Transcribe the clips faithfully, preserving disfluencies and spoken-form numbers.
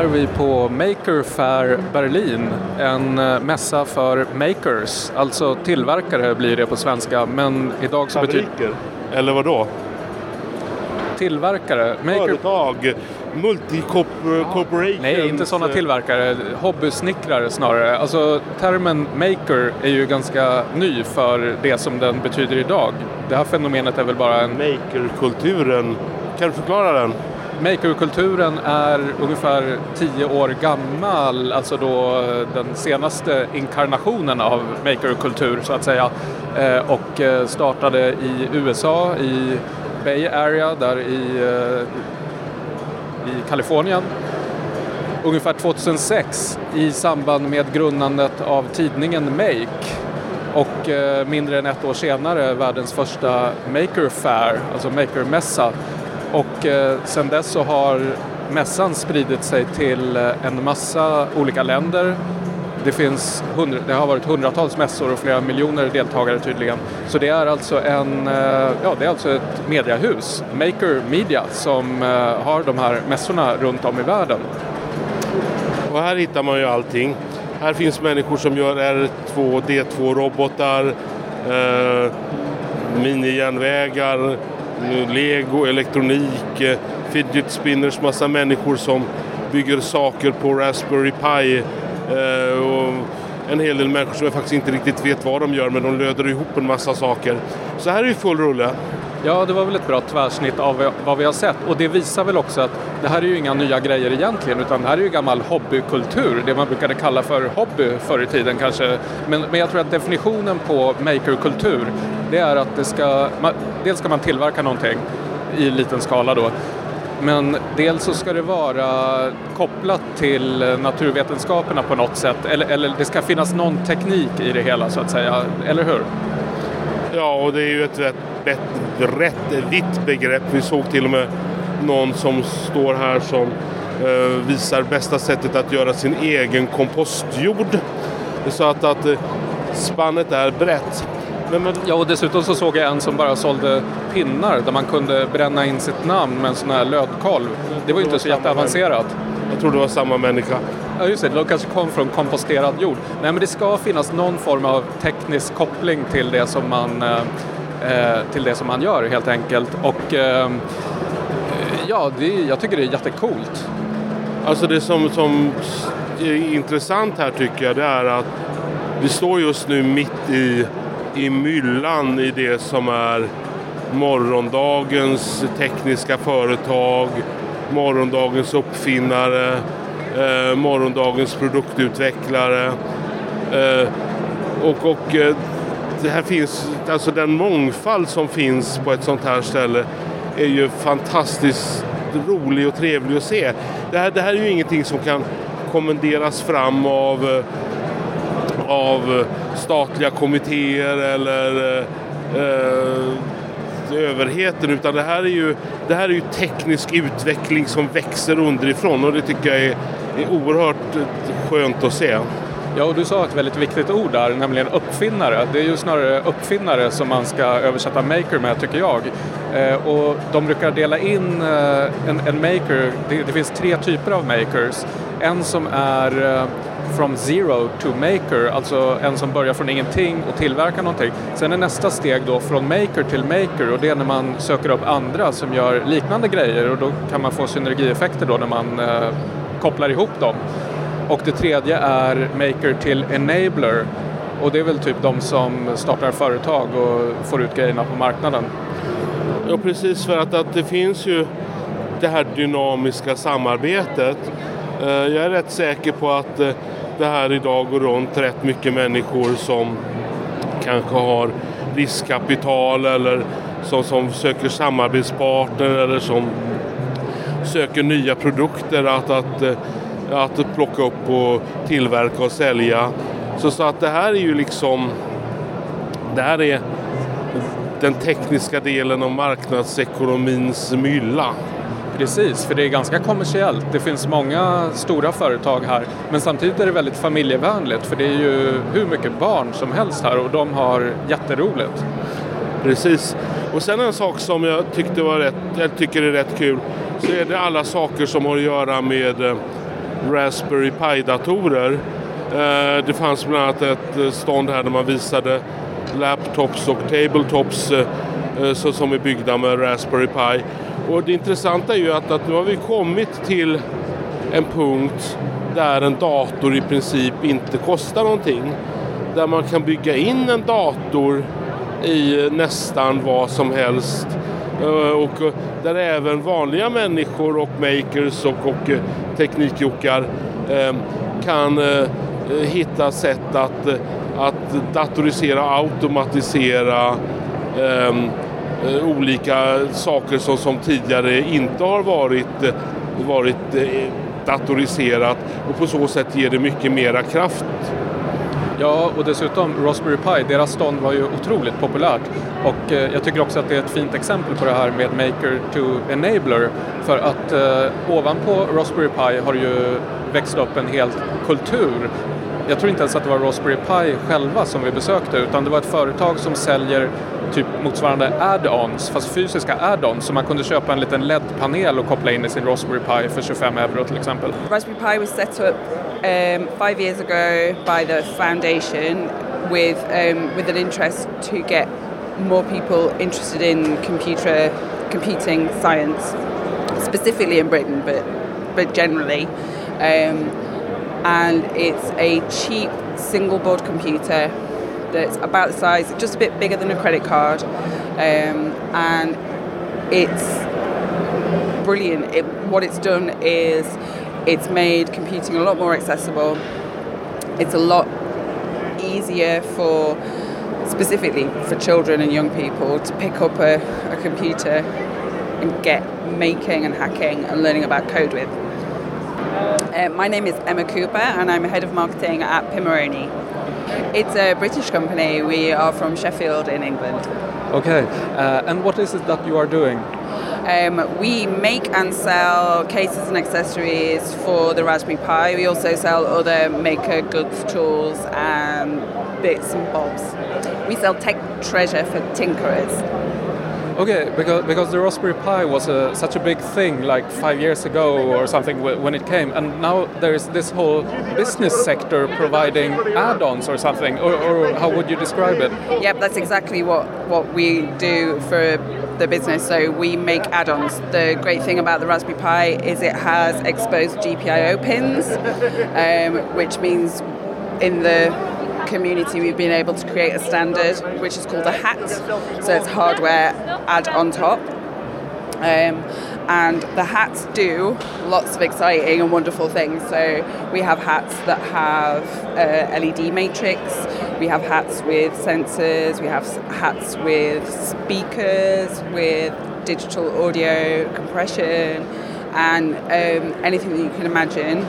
är vi på Maker Faire Berlin, en mässa för makers, alltså tillverkare blir det på svenska, men idag så betyder... Fabriker, eller vad då? Tillverkare. Maker... Företag, multi-corporation. Nej, inte sådana tillverkare, hobbysnickrare snarare. Alltså termen maker är ju ganska ny för det som den betyder idag. Det här fenomenet är väl bara en... Makerkulturen, kan du förklara den? Makerkulturen är ungefär tio år gammal, alltså då den senaste inkarnationen av makerkultur så att säga, och startade i U S A, i Bay Area, där i, i Kalifornien, ungefär tjugohundrasex i samband med grundandet av tidningen Make, och mindre än ett år senare världens första Maker Faire, alltså Makermässa. Och eh, sen dess så har mässan spridit sig till eh, en massa olika länder. Det, finns hundra, det har varit hundratals mässor och flera miljoner deltagare tydligen. Så det är alltså, en, eh, ja, det är alltså ett mediahus, Maker Media, som eh, har de här mässorna runt om i världen. Och här hittar man ju allting. Här finns människor som gör R två D två-robotar, eh, minijärnvägar, Lego, elektronik, fidget spinners, massa människor som bygger saker på Raspberry Pi, och en hel del människor som jag faktiskt inte riktigt vet vad de gör, men de löder ihop en massa saker. Så här är ju full rulle. Ja, det var väl ett bra tvärsnitt av vad vi har sett, och det visar väl också att det här är ju inga nya grejer egentligen, utan det här är ju gammal hobbykultur, det man brukade kalla för hobby förr i tiden kanske. Men, men jag tror att definitionen på makerkultur, det är att det ska, man, dels ska man tillverka någonting i liten skala då, men dels så ska det vara kopplat till naturvetenskaperna på något sätt, eller, eller det ska finnas någon teknik i det hela så att säga, eller hur? Ja, och det är ju ett rätt, rätt, rätt vitt begrepp. Vi såg till och med någon som står här som eh, visar bästa sättet att göra sin egen kompostjord. Så att, att eh, spannet är brett. Men, men... Ja, och dessutom så såg jag en som bara sålde pinnar där man kunde bränna in sitt namn med en sån här lödkolv. Det var ju inte så jätteavancerat. Jag tror det var samma människa. Ja, just det. De kanske kom från komposterad jord. Nej, men det ska finnas någon form av teknisk koppling till det som man, eh, till det som man gör helt enkelt. Och eh, ja, det, jag tycker det är jättecoolt. Alltså det som, som är intressant här tycker jag, det är att vi står just nu mitt i, i myllan i det som är morgondagens tekniska företag, morgondagens uppfinnare, eh, morgondagens produktutvecklare, eh, och, och eh, det här finns, alltså den mångfald som finns på ett sånt här ställe är ju fantastiskt rolig och trevlig att se. Det här, det här är ju ingenting som kan kommenderas fram av, av statliga kommittéer eller eh, överheten, utan det här är ju det här är ju teknisk utveckling som växer underifrån, och det tycker jag är, är oerhört skönt att se. Ja, och du sa ett väldigt viktigt ord där, nämligen uppfinnare. Det är ju snarare uppfinnare som man ska översätta maker med, tycker jag. Eh, och de brukar dela in eh, en, en maker, det, det finns tre typer av makers. En som är eh, from zero to maker, alltså en som börjar från ingenting och tillverkar någonting. Sen är nästa steg då från maker till maker, och det är när man söker upp andra som gör liknande grejer, och då kan man få synergieffekter då när man eh, kopplar ihop dem. Och det tredje är maker till enabler, och det är väl typ de som startar företag och får ut grejerna på marknaden. Ja, precis, för att, att det finns ju det här dynamiska samarbetet. Jag är rätt säker på att det här idag går runt rätt mycket människor som kanske har riskkapital, eller som, som söker samarbetspartner, eller som söker nya produkter att, att, att plocka upp och tillverka och sälja. Så, så att det här är ju liksom, det här är den tekniska delen av marknadsekonomins mylla. Precis, för det är ganska kommersiellt. Det finns många stora företag här, men samtidigt är det väldigt familjevänligt, för det är ju hur mycket barn som helst här, och de har jätteroligt. Precis. Och sen en sak som jag tyckte var rätt, jag tycker är rätt kul, så är det alla saker som har att göra med Raspberry Pi-datorer. Eh, det fanns bland annat ett stånd här där man visade laptops och tabletops eh, så, som är byggda med Raspberry Pi. Och det intressanta är ju att, att nu har vi kommit till en punkt där en dator i princip inte kostar någonting. Där man kan bygga in en dator i nästan vad som helst. Och där även vanliga människor och makers och, och teknikjockar kan hitta sätt att, att datorisera, automatisera olika saker som, som tidigare inte har varit, varit datoriserat, och på så sätt ger det mycket mera kraft. Ja, och dessutom Raspberry Pi, deras stånd var ju otroligt populärt, och eh, jag tycker också att det är ett fint exempel på det här med Maker to Enabler, för att eh, ovanpå Raspberry Pi har ju växt upp en hel kultur. Jag tror inte ens att det var Raspberry Pi själva som vi besökte, utan det var ett företag som säljer typ motsvarande add-ons, fast fysiska add-ons, så man kunde köpa en liten L E D-panel och koppla in i sin Raspberry Pi för tjugofem euro till exempel. Raspberry Pi was set up um, five years ago by the foundation with um, with an interest to get more people interested in computer computing science, specifically in Britain, but but generally. Um, and it's a cheap single board computer that's about the size, just a bit bigger than a credit card, um, and it's brilliant. It, what it's done is it's made computing a lot more accessible. It's a lot easier for, specifically for children and young people, to pick up a, a computer and get making and hacking and learning about code with. Uh, my name is Emma Cooper and I'm head of marketing at Pimoroni. It's a British company. We are from Sheffield in England. Okay, uh, and what is it that you are doing? Um, we make and sell cases and accessories for the Raspberry Pi. We also sell other maker goods, tools and bits and bobs. We sell tech treasure for tinkerers. Okay, because because the Raspberry Pi was a, such a big thing like five years ago or something w- when it came, and now there's this whole business sector providing add-ons or something, or, or how would you describe it? Yep, that's exactly what, what we do for the business. So we make add-ons. The great thing about the Raspberry Pi is it has exposed G P I O pins, um, which means in the community we've been able to create a standard which is called a hat, so it's hardware add on top, um, and the hats do lots of exciting and wonderful things. So we have hats that have uh, L E D matrix, we have hats with sensors, we have hats with speakers, with digital audio compression, and um, anything that you can imagine,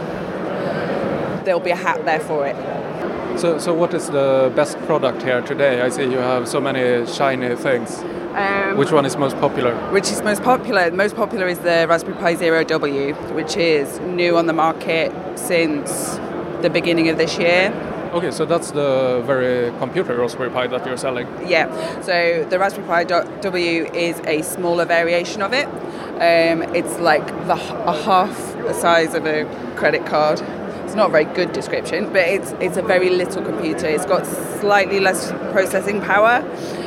there'll be a hat there for it. So, so what is the best product here today? I see you have so many shiny things. Um, which one is most popular? Which is most popular? Most popular is the Raspberry Pi Zero W, which is new on the market since the beginning of this year. Okay, so that's the very computer Raspberry Pi that you're selling? Yeah, so the Raspberry Pi W is a smaller variation of it. Um, it's like the, a half the size of a credit card. It's not a very good description, but it's it's a very little computer. It's got slightly less processing power,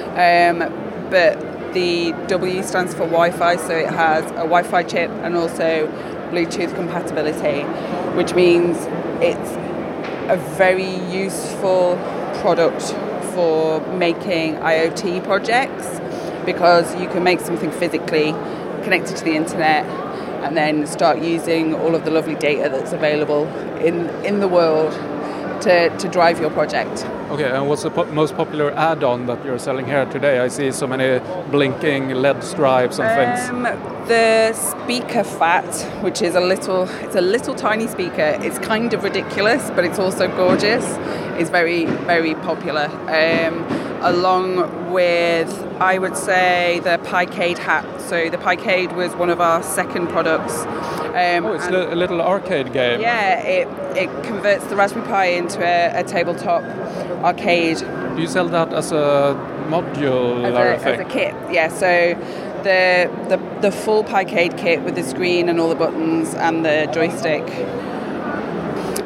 um, but the W stands for Wi-Fi, so it has a Wi-Fi chip and also Bluetooth compatibility, which means it's a very useful product for making IoT projects, because you can make something physically connected to the internet and then start using all of the lovely data that's available in in the world to, to drive your project. Okay, and what's the po- most popular add-on that you're selling here today? I see so many blinking L E D stripes and things. Um, the speaker fat, which is a little, it's a little tiny speaker. It's kind of ridiculous, but it's also gorgeous. Is very, very popular. Um, along with, I would say, the Picade hat. So the Picade was one of our second products. Um, oh, it's a little arcade game. Yeah, it it converts the Raspberry Pi into a, a tabletop arcade. Do you sell that as a module as or a, thing? as a kit? Yeah, so the, the the full Picade kit with the screen and all the buttons and the joystick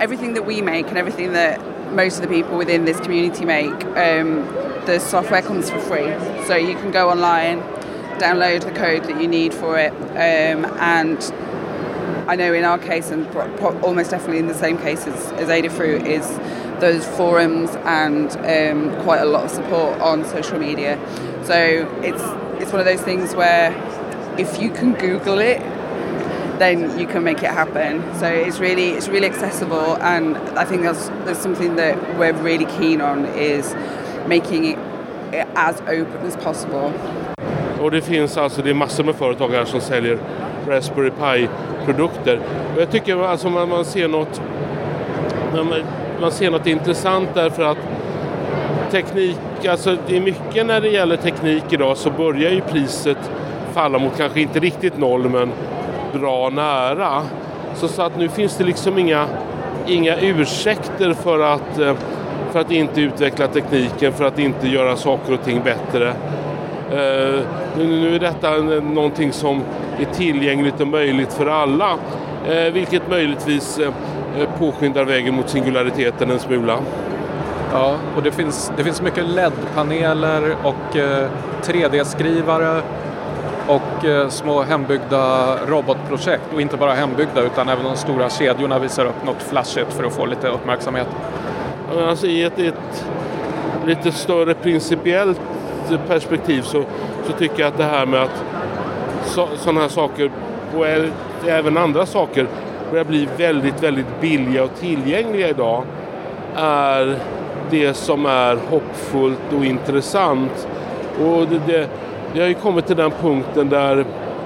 everything that we make and everything that most of the people within this community make, um, the software comes for free. So you can go online, download the code that you need for it, um, and I know in our case, and pro- pro- almost definitely in the same case as, as Adafruit, is those forums and um, quite a lot of support on social media. So it's it's one of those things where if you can Google it, then you can make it happen. So it's really it's really accessible, and I think that's, that's something that we're really keen on, is making it as open as possible. Och det finns alltså, det är massor med företag här som säljer Raspberry Pi-produkter. Och jag tycker alltså man, man ser något man, man ser något intressant därför att teknik, alltså det är mycket när det gäller teknik idag, så börjar ju priset falla mot kanske inte riktigt noll men bra nära. Så, så att nu finns det liksom inga, inga ursäkter för att, för att inte utveckla tekniken, för att inte göra saker och ting bättre. Uh, nu, nu är detta någonting som är tillgängligt och möjligt för alla, uh, vilket möjligtvis uh, påskyndar vägen mot singulariteten en smula. Ja, och det finns, det finns mycket L E D-paneler och uh, tre D-skrivare och uh, små hembyggda robotprojekt, och inte bara hembyggda utan även de stora kedjorna visar upp något flashigt för att få lite uppmärksamhet. Ja, alltså i ett, ett lite större principiellt perspektiv så, så tycker jag att det här med att så, sådana här saker och även andra saker börjar bli väldigt, väldigt billiga och tillgängliga idag är det som är hoppfullt och intressant. Och det, det, det har ju kommit till den punkten där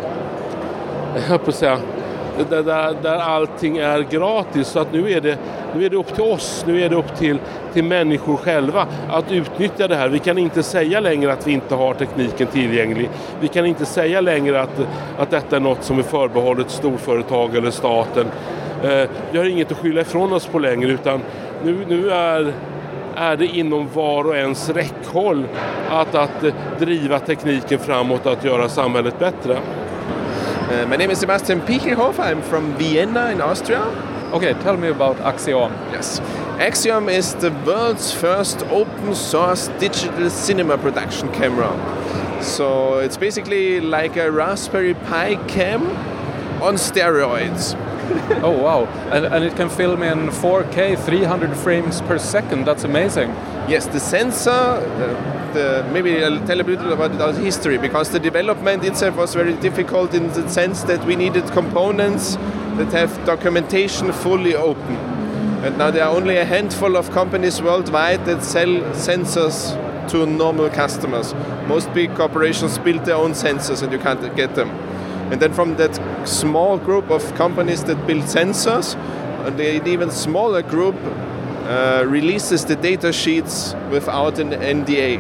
jag på att säga Där, där, där allting är gratis, så att nu är det, nu är det upp till oss, nu är det upp till, till människor själva att utnyttja det här. Vi kan inte säga längre att vi inte har tekniken tillgänglig. Vi kan inte säga längre att, att detta är något som är förbehållet storföretag eller staten. Eh, vi har inget att skylla ifrån oss på längre, utan nu, nu är, är det inom var och ens räckhåll att, att driva tekniken framåt, att göra samhället bättre. Uh, my name is Sebastian Pichelhoff. I'm from Vienna in Austria. Okay, tell me about Axiom. Yes. Axiom is the world's first open source digital cinema production camera. So it's basically like a Raspberry Pi cam on steroids. Oh wow, and, and it can film in four K, three hundred frames per second. That's amazing. Yes, the sensor, uh, the, maybe I'll tell a bit about the history, because the development itself was very difficult in the sense that we needed components that have documentation fully open. And now there are only a handful of companies worldwide that sell sensors to normal customers. Most big corporations build their own sensors and you can't get them. And then from that small group of companies that build sensors, and an even smaller group uh, releases the data sheets without an N D A.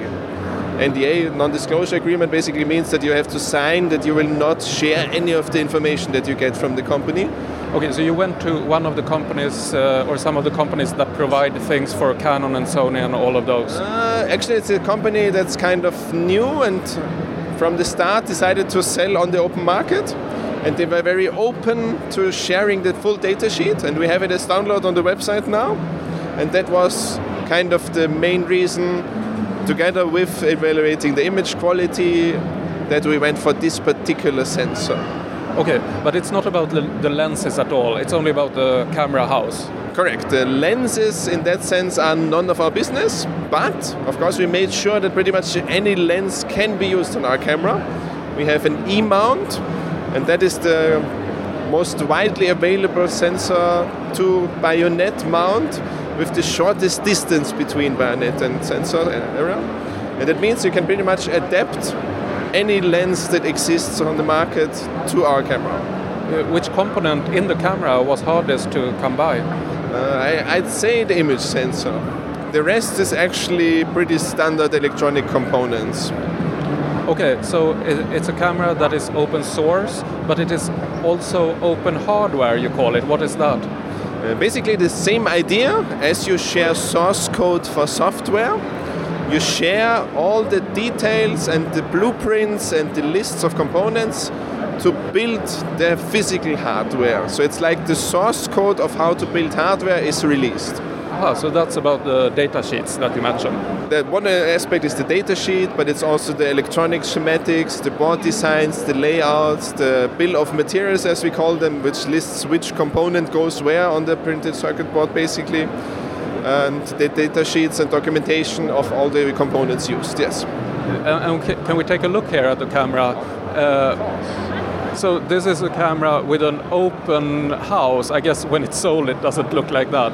N D A, non-disclosure agreement, basically means that you have to sign that you will not share any of the information that you get from the company. Okay, so you went to one of the companies, uh, or some of the companies that provide things for Canon and Sony and all of those? Uh, actually, it's a company that's kind of new and from the start decided to sell on the open market, and they were very open to sharing the full data sheet, and we have it as download on the website now. And that was kind of the main reason, together with evaluating the image quality, that we went for this particular sensor. Okay, but it's not about the, the lenses at all, it's only about the camera house. Correct. The lenses in that sense are none of our business, but of course we made sure that pretty much any lens can be used on our camera. We have an E-mount, and that is the most widely available sensor to bayonet mount with the shortest distance between bayonet and sensor area. And that means you can pretty much adapt any lens that exists on the market to our camera. Uh, which component in the camera was hardest to come by? Uh, I, I'd say the image sensor. The rest is actually pretty standard electronic components. Okay, so it's a camera that is open source, but it is also open hardware, you call it. What is that? Uh, basically the same idea as you share source code for software. You share all the details and the blueprints and the lists of components to build the physical hardware. So it's like the source code of how to build hardware is released. Ah, so that's about the data sheets that you mentioned. The one aspect is the data sheet, but it's also the electronic schematics, the board designs, the layouts, the bill of materials, as we call them, which lists which component goes where on the printed circuit board, basically, and the data sheets and documentation of all the components used. Yes. Uh, and can we take a look here at the camera? Uh, so this is a camera with an open house. I guess when it's sold, it doesn't look like that.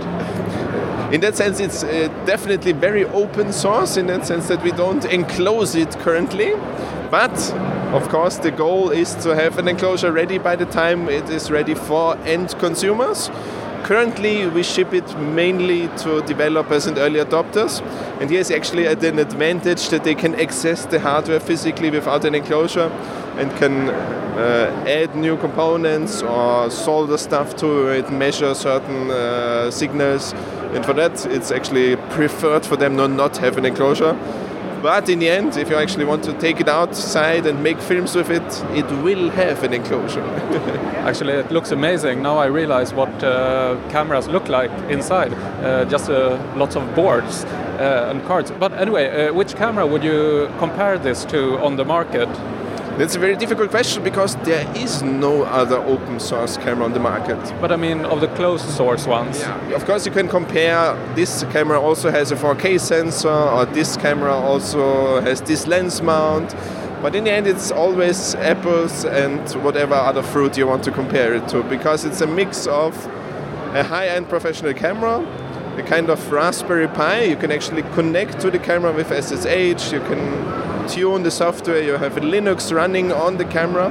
In that sense, it's uh, definitely very open source, in that sense that we don't enclose it currently. But, of course, the goal is to have an enclosure ready by the time it is ready for end consumers. Currently, we ship it mainly to developers and early adopters. And here's actually an advantage that they can access the hardware physically without an enclosure and can uh, add new components or solder stuff to it, measure certain uh, signals. And for that, it's actually preferred for them to not have an enclosure. But in the end, if you actually want to take it outside and make films with it, it will have an enclosure. Actually, it looks amazing. Now I realize what uh, cameras look like inside. Uh, just uh, lots of boards uh, and cards. But anyway, uh, which camera would you compare this to on the market? That's a very difficult question because there is no other open source camera on the market. But I mean, of the closed source ones. Yeah. Of course, you can compare. This camera also has a four K sensor, or this camera also has this lens mount. But in the end, it's always apples and whatever other fruit you want to compare it to, because it's a mix of a high-end professional camera, a kind of Raspberry Pi. You can actually connect to the camera with S S H. You can tune the software. You have a Linux running on the camera,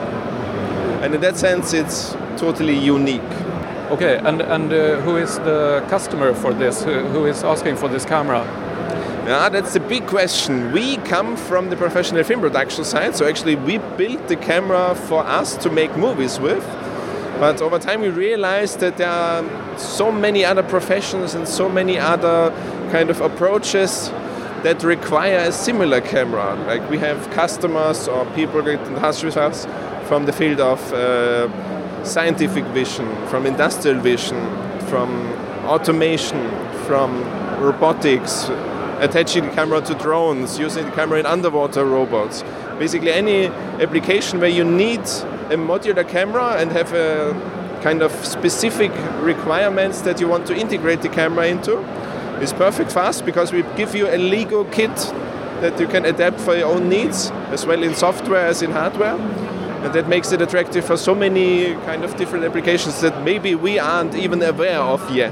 and in that sense, it's totally unique. Okay, and and uh, who is the customer for this? Who, who is asking for this camera? Yeah, that's the big question. We come from the professional film production side, so actually we built the camera for us to make movies with. But over time we realized that there are so many other professions and so many other kind of approaches that require a similar camera. Like we have customers or people get in touch with us from the field of uh, scientific vision, from industrial vision, from automation, from robotics, attaching the camera to drones, using the camera in underwater robots. Basically any application where you need a modular camera and have a kind of specific requirements that you want to integrate the camera into is perfect for us, because we give you a Lego kit that you can adapt for your own needs, as well in software as in hardware. And that makes it attractive for so many kind of different applications that maybe we aren't even aware of yet.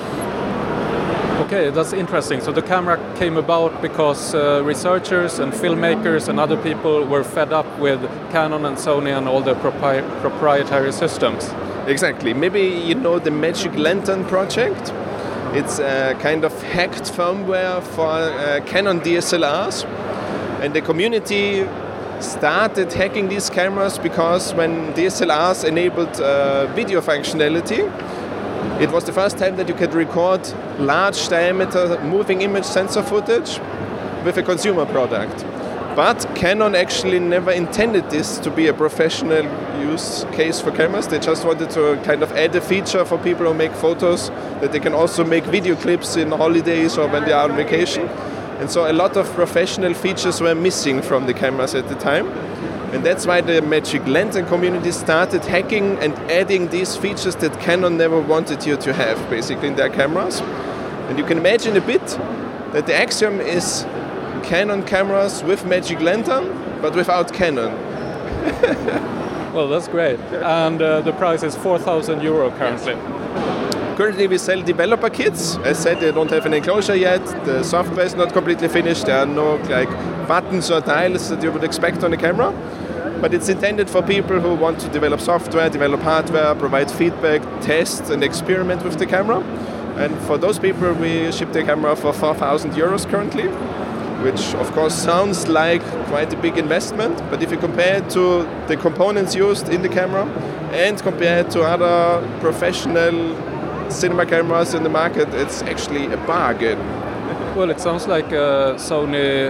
Okay, that's interesting. So the camera came about because uh, researchers and filmmakers and other people were fed up with Canon and Sony and all the propri- proprietary systems. Exactly. Maybe you know the Magic Lantern project. It's a kind of hacked firmware for uh, Canon D S L Rs. And the community started hacking these cameras because when D S L Rs enabled uh, video functionality, it was the first time that you could record large diameter moving image sensor footage with a consumer product. But Canon actually never intended this to be a professional use case for cameras. They just wanted to kind of add a feature for people who make photos that they can also make video clips in holidays or when they are on vacation. And so a lot of professional features were missing from the cameras at the time. And that's why the Magic Lantern community started hacking and adding these features that Canon never wanted you to have, basically, in their cameras. And you can imagine a bit that the axiom is Canon cameras with Magic Lantern, but without Canon. Well, that's great. And uh, the price is four thousand euro currently. Currently we sell developer kits. As said, they don't have an enclosure yet. The software is not completely finished. There are no like buttons or dials that you would expect on a camera. But it's intended for people who want to develop software, develop hardware, provide feedback, test and experiment with the camera. And for those people we ship the camera for four thousand euros currently, which of course sounds like quite a big investment. But if you compare it to the components used in the camera and compare it to other professional cinema cameras in the market, it's actually a bargain. Well, it sounds like uh, Sony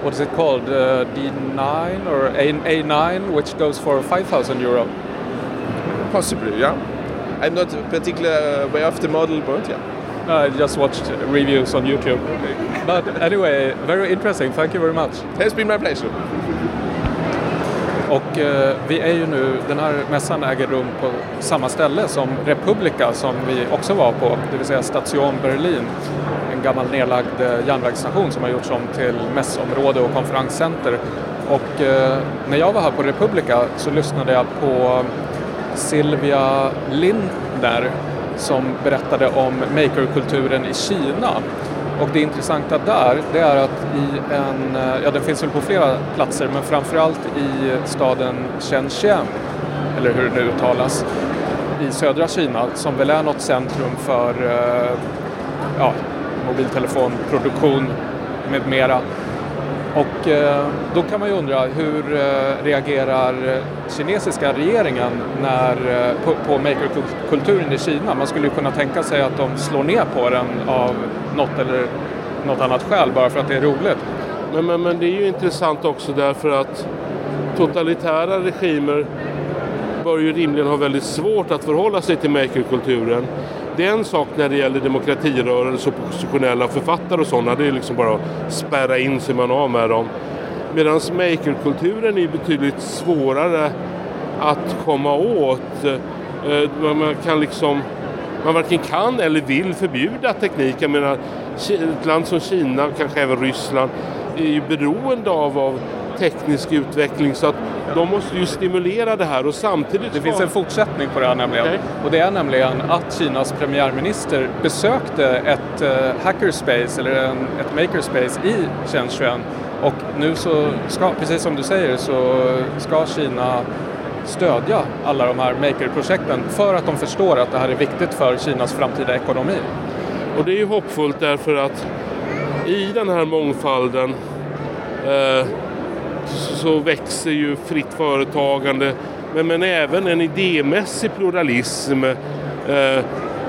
what is it called, uh, D nine or A- A9, which goes for five thousand euro. Possibly, yeah. I'm not particularly aware of the model, but yeah. I just watched reviews on YouTube. But anyway, very interesting. Thank you very much. It has been my pleasure. Och eh, vi är ju nu, den här mässan äger rum på samma ställe som Republica som vi också var på, det vill säga Station Berlin. En gammal nedlagd eh, järnvägsstation som har gjorts om till mässområde och konferenscenter. Och eh, när jag var här på Republica så lyssnade jag på Sylvia Lindner som berättade om makerkulturen i Kina. Och det intressanta där, det är att i en, ja den finns väl på flera platser, men framförallt i staden Shenzhen, eller hur det nu uttalas, i södra Kina, som väl är något centrum för ja, mobiltelefonproduktion med mera. Och eh, då kan man ju undra hur eh, reagerar kinesiska regeringen när, eh, på, på makerkulturen i Kina. Man skulle ju kunna tänka sig att de slår ner på den av något eller något annat skäl bara för att det är roligt. Men, men, men det är ju intressant också därför att totalitära regimer bör ju rimligen ha väldigt svårt att förhålla sig till makerkulturen. Det är en sak när det gäller demokratirörelse och oppositionella författare och sådana. Det är liksom bara att spärra in sig man av med dem. Medan makerkulturen är betydligt svårare att komma åt. Man kan liksom, man varken kan eller vill förbjuda teknik. Jag menar, ett land som Kina, kanske även Ryssland, är ju beroende av, av teknisk utveckling, så att de måste ju stimulera det här och samtidigt... Det finns en fortsättning på det här nämligen. Okay. Och det är nämligen att Kinas premiärminister besökte ett uh, hackerspace eller en, ett makerspace i Shenzhen. Och nu så ska, precis som du säger, så ska Kina stödja alla de här makerprojekten för att de förstår att det här är viktigt för Kinas framtida ekonomi. Och det är ju hoppfullt därför att i den här mångfalden eh, så växer ju fritt företagande, men, men även en idémässig pluralism. Eh, det,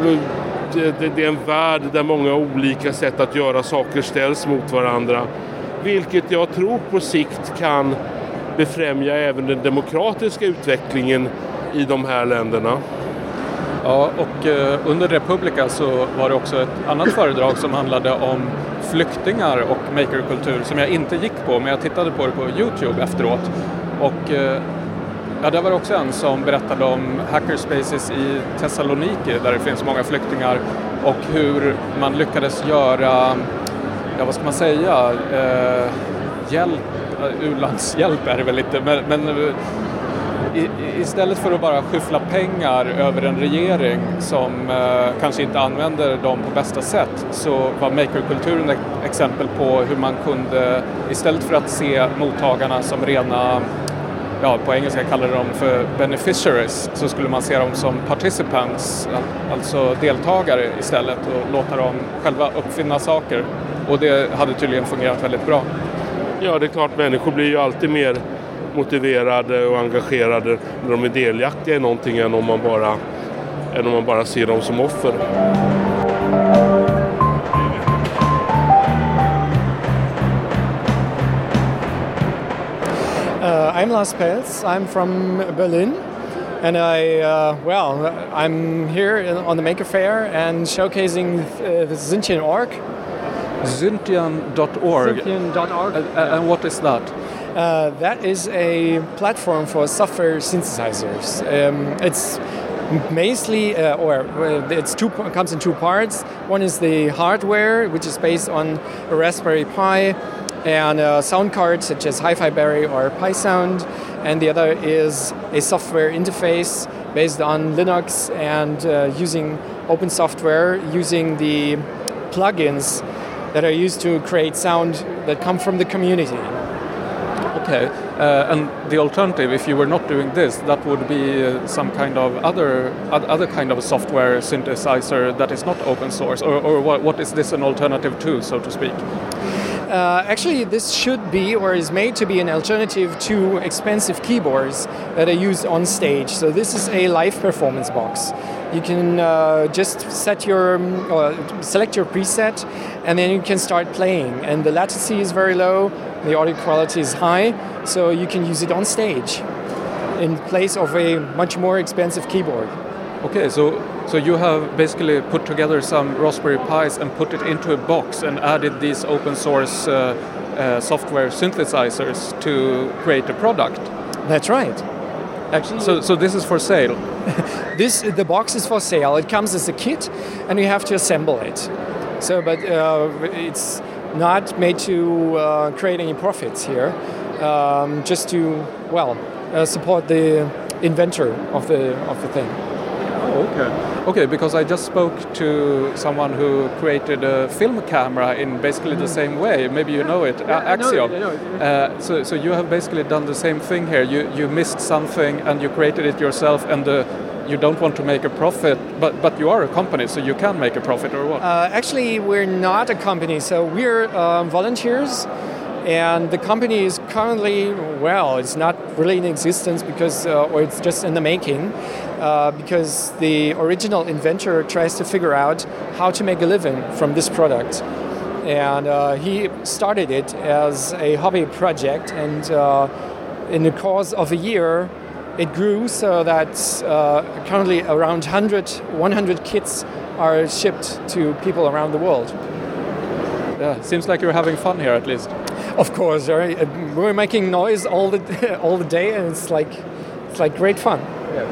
det är en värld där många olika sätt att göra saker ställs mot varandra. Vilket jag tror på sikt kan befrämja även den demokratiska utvecklingen i de här länderna. Ja, och eh, under Republica så var det också ett annat föredrag som handlade om flyktingar och makerkultur som jag inte gick på, men jag tittade på det på YouTube efteråt. Och eh, ja, det var också en som berättade om hackerspaces i Thessaloniki där det finns många flyktingar och hur man lyckades göra, ja vad ska man säga, eh, hjälp, u-landshjälp är det väl inte, men, men I, istället för att bara skyffla pengar över en regering som eh, kanske inte använder dem på bästa sätt, så var makerkulturen ett exempel på hur man kunde, istället för att se mottagarna som rena, ja på engelska kallar de för beneficiaries, så skulle man se dem som participants, alltså deltagare istället, och låta dem själva uppfinna saker. Och det hade tydligen fungerat väldigt bra. Ja, det är klart, människor blir ju alltid mer motiverade och engagerade när de är delaktiga i någonting än om man bara, än om man bara ser dem som offer. Uh, I'm Lars Pelz. I'm from Berlin, and I uh, well, I'm here on the Maker Fair and showcasing uh, the Xintian org. Xintian dot org. Xintian dot org. Uh, and what is that? Uh, that is a platform for software synthesizers. Um, it's mainly, uh, or uh, it's two comes in two parts. One is the hardware, which is based on a Raspberry Pi and a sound card such as Hi-Fi Berry or PySound, and the other is a software interface based on Linux and uh, using open software, using the plugins that are used to create sound that come from the community. Okay, uh, and the alternative, if you were not doing this, that would be uh, some kind of other other kind of software synthesizer that is not open source, or, or what, what is this an alternative to, so to speak? Uh, actually, this should be, or is made to be, an alternative to expensive keyboards that are used on stage. So this is a live performance box. You can uh, just set your, uh, select your preset, and then you can start playing. And the latency is very low. The audio quality is high, so you can use it on stage in place of a much more expensive keyboard. Okay, so so you have basically put together some Raspberry Pis and put it into a box and added these open source uh, uh, software synthesizers to create a product. That's right. Actually, so so this is for sale. This the box is for sale. It comes as a kit, and you have to assemble it. So, but uh, it's not made to uh, create any profits here. Um, just to well uh, support the inventor of the of the thing. Oh, okay. Okay, because I just spoke to someone who created a film camera in basically the same way. Maybe you know it, yeah, Axiom. I know it, I know it. Uh, so, so you have basically done the same thing here. You you missed something and you created it yourself, and the, you don't want to make a profit, but but you are a company, so you can make a profit, or what? Uh, actually, we're not a company, so we're um, volunteers. And the company is currently, well, it's not really in existence because, uh, or it's just in the making, uh, because the original inventor tries to figure out how to make a living from this product. And uh, he started it as a hobby project, and uh, in the course of a year, it grew so that uh, currently around one hundred kits are shipped to people around the world. Yeah, seems like you're having fun here at least. Of course, right? We're making noise all the all the day, and it's like it's like great fun. Yeah.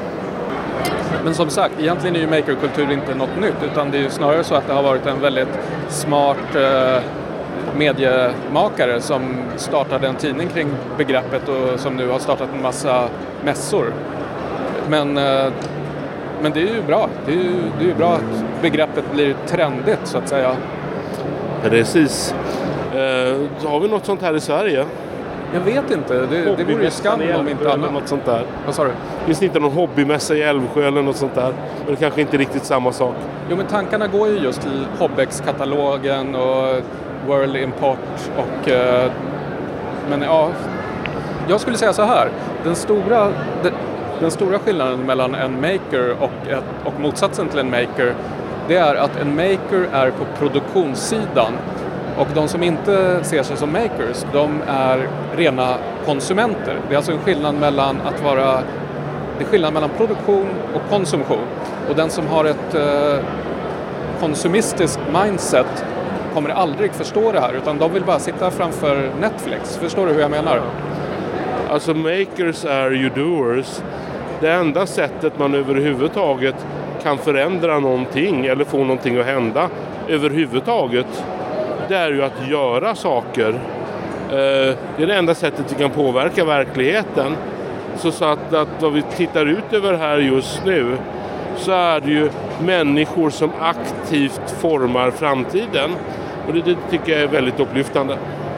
Men som sagt, egentligen är ju makerkultur inte något nytt, utan det är ju snarare så att det har varit en väldigt smart eh, mediemakare som startade en tidning kring begreppet och som nu har startat en massa mässor. Men eh, men det är ju bra. Det är ju, det är ju bra att begreppet blir trendigt, så att säga. Precis. Eh, har vi något sånt här i Sverige? Jag vet inte. Det, det vore ju skam om inte annat. Något sånt där. Vad sa du? Finns det inte någon hobbymässa i Älvsjö eller något sånt där? Men det kanske inte är riktigt samma sak. Jo, men tankarna går ju just till Hobbex-katalogen och World Import och... Eh, men ja, jag skulle säga så här. Den stora, den, den stora skillnaden mellan en maker och, ett, och motsatsen till en maker, det är att en maker är på produktionssidan. Och de som inte ser sig som makers, de är rena konsumenter. Det är alltså en skillnad mellan att vara, det är skillnad mellan produktion och konsumtion. Och den som har ett eh, konsumistiskt mindset kommer aldrig förstå det här, utan de vill bara sitta framför Netflix. Förstår du hur jag menar? Alltså makers är ju doers. Det enda sättet man överhuvudtaget kan förändra någonting eller få någonting att hända överhuvudtaget, det är ju att göra saker. Det är det enda sättet vi kan påverka verkligheten. Så, så att, att vad vi tittar ut över här just nu, så är det ju människor som aktivt formar framtiden. Och det, det tycker jag är väldigt upplyftande.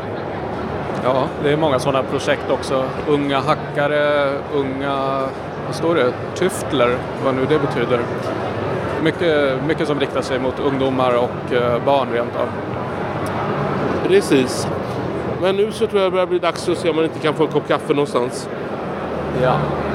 Ja, det är många sådana projekt också. Unga hackare, unga, vad står det? Tyftler, vad nu det betyder. Mycket, mycket som riktar sig mot ungdomar och barn rent av. Precis. Men nu så tror jag det börjar bli dags att se om man inte kan få en kopp kaffe någonstans. Ja.